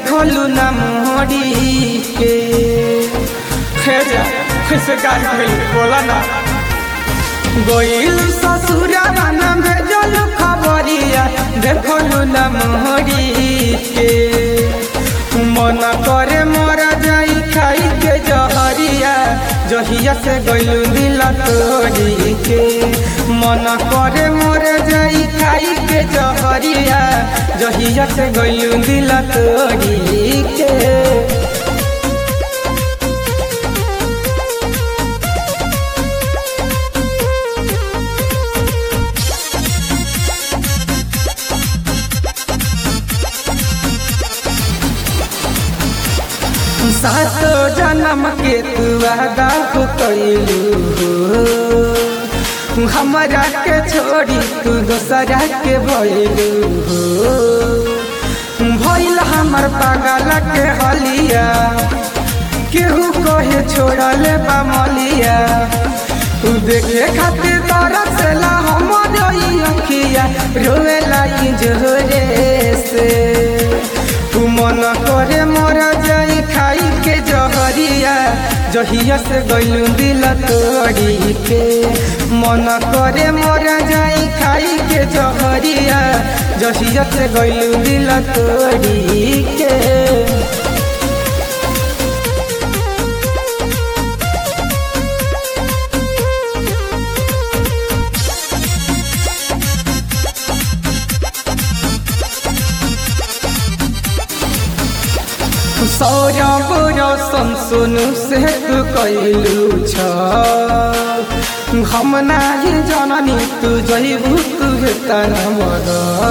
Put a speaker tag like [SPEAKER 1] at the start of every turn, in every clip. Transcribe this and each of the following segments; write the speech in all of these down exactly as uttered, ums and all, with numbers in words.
[SPEAKER 1] देखलू ना मोहरी के कैसे गाय भइल बोला ना गोइल ससुरावा ना भेजल खबरिया देखलू ना मोहरी के मन करे मोरा जाई खाई के जहरिया जहिया से गइलू दिल तोड़ी के मन करे मोरे जाई खाई के जहरिया जहिया से गइलू दिल तोड़ी के सातो जन्म के तू वादा कइलू हमरा के छोड़ी तू दोसरा के भइलू भइल हमर पागल के हलिया केहू कहे छोड़ले बमलिया तू देखे खातिर तरसला हमर अखिया रोवेला जोरे से तू मन करे मोरा जाई खाई के जहरिया जहिया से गइलू दिल तोड़ी के मन करे मोरा जाई खाई के जहरिया जहिया से गइलू दिल तोड़ी के सौरभ रौशन सोनू से तू कइलू छ हम नाही जननी तू जइबू तू तना मर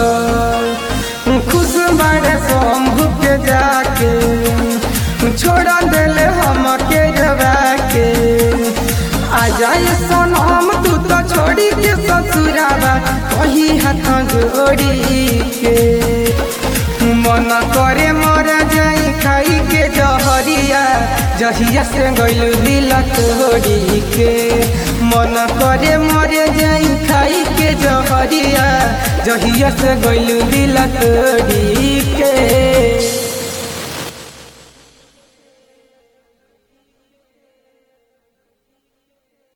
[SPEAKER 1] खुश बाड़े शंभू के जाके छोड़ा देले हम के जवा के आ जाए सोनम तू तो छोड़ी के ससुरावा कही हाथ जोड़ी के मन करे मोरा जाई खाई के जहरिया जहिया से गइलू दिल तोड़ी के मन करे मोरे जाई खाई के जहरिया जहिया से गइलू दिल तोड़ी के।